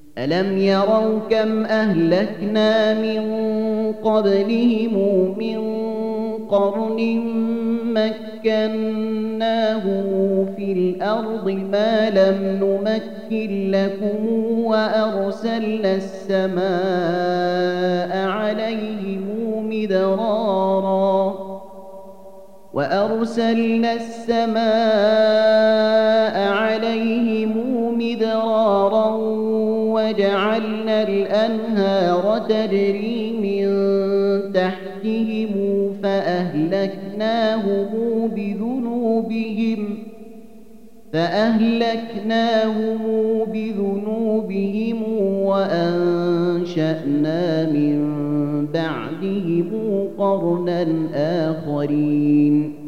ألم يروا كم أهلكنا من قبلهم من قرن مكناهم في الأرض ما لم نمكن لكم وأرسلنا السماء عليهم مدرارا وجعلنا الأنهار تجري من تحتهم فأهلكناهم بذنوبهم وأنشأنا من بعدهم قرنا آخرين